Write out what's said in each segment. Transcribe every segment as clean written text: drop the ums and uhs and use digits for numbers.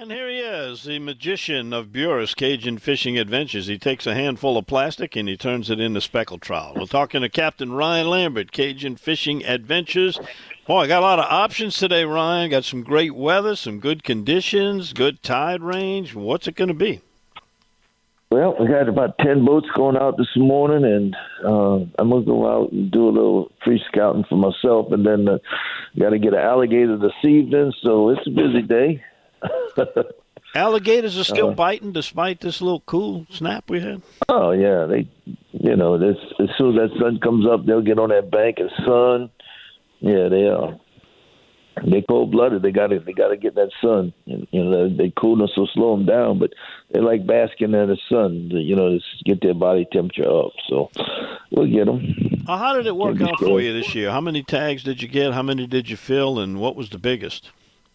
And here he is, the magician of Buras Cajun Fishing Adventures. He takes a handful of plastic and he turns it into speckled trout. We're talking to Captain Ryan Lambert, Cajun Fishing Adventures. Boy, I got a lot of options today, Ryan. Got some great weather, some good conditions, good tide range. What's it going to be? Well, we got about 10 boats going out this morning, and I'm going to go out and do a little free scouting for myself, and then got to get an alligator this evening, so it's a busy day. Alligators are still biting despite this little cool snap we had? Oh, yeah. As soon as that sun comes up, they'll get on that bank and sun. Yeah, they are. They're cold-blooded. They got to get that sun. Their coolness will slow them down, but they like basking in the sun. To get their body temperature up. So we'll get them. How did it work out for you this year? How many tags did you get? How many did you fill? And what was the biggest?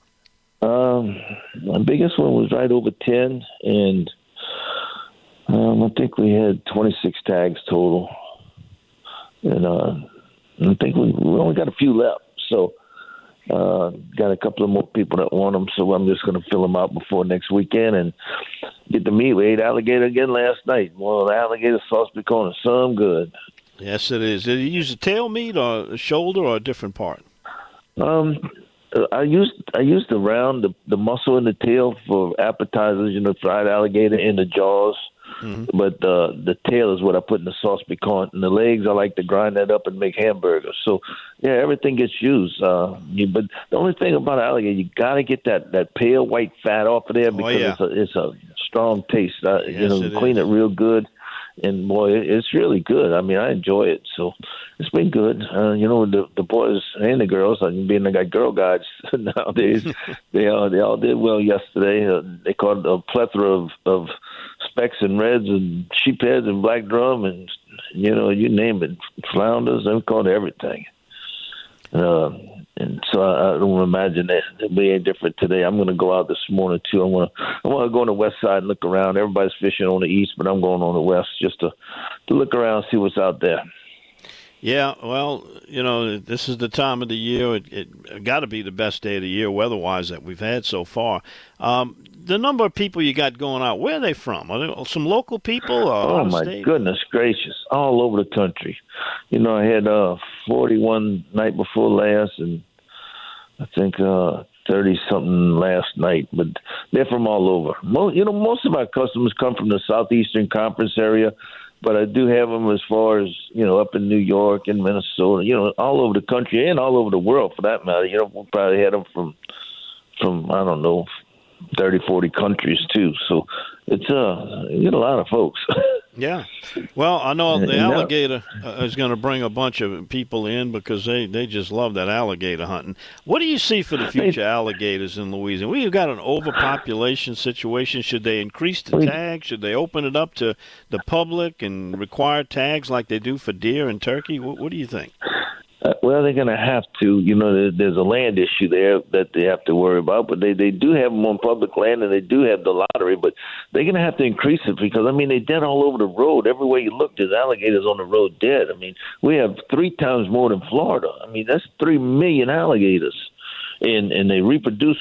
My biggest one was right over 10, and I think we had 26 tags total. And I think we only got a few left. So. Got a couple of more people that want them, so I'm just going to fill them out before next weekend and get to meet. We ate alligator again last night. Well, the alligator sauce became some good. Yes, it is. Did you use a tail meat or a shoulder or a different part? I used the round, the muscle in the tail for appetizers, fried alligator in the jaws. Mm-hmm. But the tail is what I put in the sauce piquant, and the legs I like to grind that up and make hamburgers. So yeah, everything gets used. But the only thing about alligator, you got to get that pale white fat off of there because it's a strong taste. Clean it real good, and boy, it's really good. I mean, I enjoy it. So it's been good. The boys and the girls, being the girl guides nowadays, they all did well yesterday. They caught a plethora of specks and reds and sheepheads and black drum and you name it, flounders. They caught everything. And so I don't imagine that it'll be any different today. I'm going to go out this morning too. I want to go on the west side and look around. Everybody's fishing on the east, but I'm going on the west just to look around, see what's out there. Yeah, well, this is the time of the year. It got to be the best day of the year weather-wise that we've had so far. The number of people you got going out, where are they from? Are they some local people? Oh, my goodness gracious, all over the country. I had 41 night before last, and I think 30-something last night, but they're from all over. Most of our customers come from the Southeastern Conference area, but I do have them as far as, up in New York and Minnesota, all over the country and all over the world for that matter. We'll probably had them from I don't know, 30, 40 countries too. So it's you get a lot of folks. Yeah. Well, I know the alligator is going to bring a bunch of people in because they just love that alligator hunting. What do you see for the future alligators in Louisiana? We've got an overpopulation situation. Should they increase the tags? Should they open it up to the public and require tags like they do for deer and turkey? What do you think? Well, they're going to have to. There's a land issue there that they have to worry about, but they do have them on public land, and they do have the lottery, but they're going to have to increase it because, they're dead all over the road. Everywhere you look, there's alligators on the road dead. We have 3 times more than Florida. That's 3 million alligators. And they reproduce,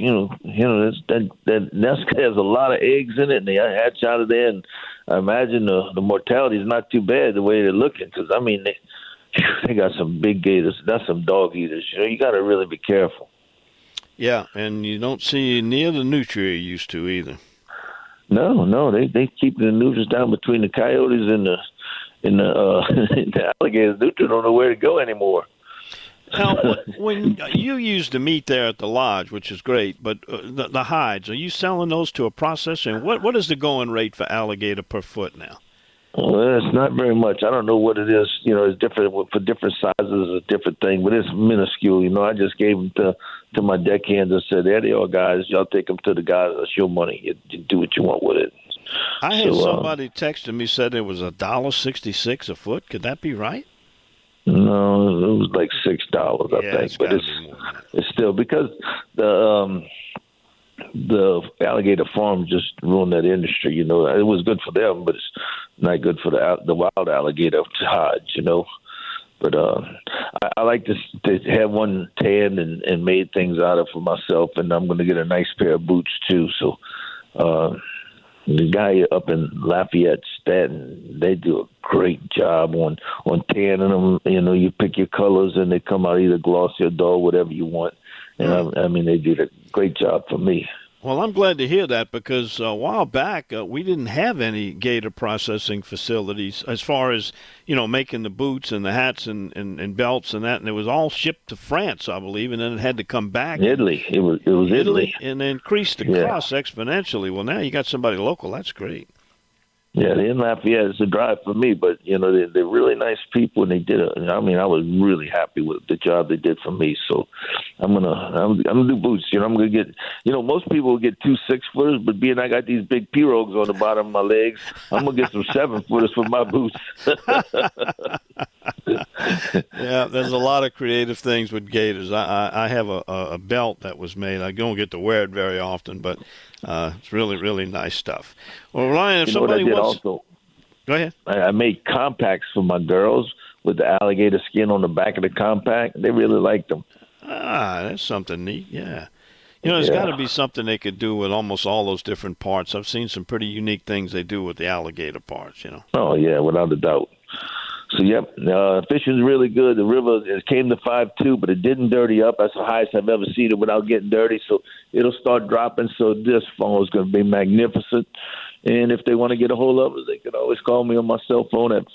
that nest has a lot of eggs in it, and they hatch out of there, and I imagine the mortality is not too bad the way they're looking because, they got some big gators. That's some dog eaters. You got to really be careful. Yeah, and you don't see near the nutria you used to either. No, they keep the nutrients down between the coyotes and the alligators. Nutria don't know where to go anymore. Now, when you use the meat there at the lodge, which is great, but the hides, are you selling those to a processor? And what is the going rate for alligator per foot now? Well, it's not very much. I don't know what it is. It's different for different sizes. It's a different thing, but it's minuscule. I just gave them to my deckhands and said, "There they are, guys. Y'all take them to the guys. That's your money. You do what you want with it." I had somebody texting me said it was $1.66 a foot. Could that be right? No, it was like $6, I think. But it's still because the alligator farm just ruined that industry. It was good for them, but it's not good for the wild alligator hides. But I like to have one tanned and made things out of for myself, and I'm going to get a nice pair of boots too. So the guy up in Lafayette, Staten, they do a great job on tanning them. You know, you pick your colors and they come out either glossy or dull, whatever you want. And I mean, they did a great job for me. Well, I'm glad to hear that because a while back we didn't have any gator processing facilities as far as, you know, making the boots and the hats and belts and that. And it was all shipped to France, I believe, and then it had to come back. Italy. It was Italy. And they increased the cost exponentially. Well, now you got somebody local. That's great. Yeah, they're in Lafayette. It's a drive for me, but you know they're really nice people, and they did it. I mean, I was really happy with the job they did for me. So I'm gonna do boots. You know, I'm gonna get. You know, most people will get 2 6-footers, but being I got these big pirogues on the bottom of my legs, I'm gonna get some 7-footers for my boots. Yeah, there's a lot of creative things with gators. I have a belt that was made. I don't get to wear it very often, but it's really, really nice stuff. Well, Ryan, if somebody wants... Also, go ahead. I made compacts for my girls with the alligator skin on the back of the compact. They really liked them. Ah, that's something neat, yeah. You know, there's got to be something they could do with almost all those different parts. I've seen some pretty unique things they do with the alligator parts, you know. Oh, yeah, without a doubt. So, yep, fishing's really good. The river, it came to 5.2, but it didn't dirty up. That's the highest I've ever seen it without getting dirty. So it'll start dropping. So this fall is going to be magnificent. And if they want to get a hold of us, they can always call me on my cell phone at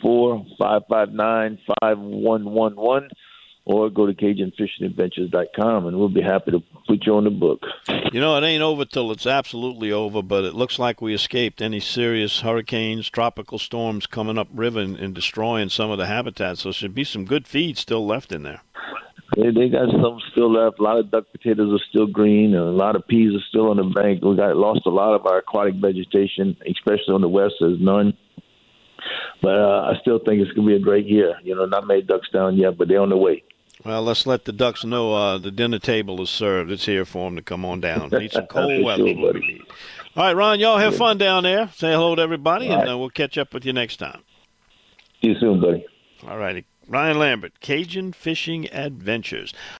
504-559-5111 or go to CajunFishingAdventures.com, and we'll be happy to put you on the book. You know, it ain't over till it's absolutely over, but it looks like we escaped any serious hurricanes, tropical storms coming upriver and destroying some of the habitats. So there should be some good feed still left in there. They got some still left. A lot of duck potatoes are still green, and a lot of peas are still on the bank. We lost a lot of our aquatic vegetation, especially on the west. There's none. But I still think it's going to be a great year. You know, not many ducks down yet, but they're on the way. Well, let's let the ducks know the dinner table is served. It's here for them to come on down. Need some cold weather. Sure, all right, Ron, y'all have fun down there. Say hello to everybody, and we'll catch up with you next time. See you soon, buddy. All righty. Ryan Lambert, Cajun Fishing Adventures.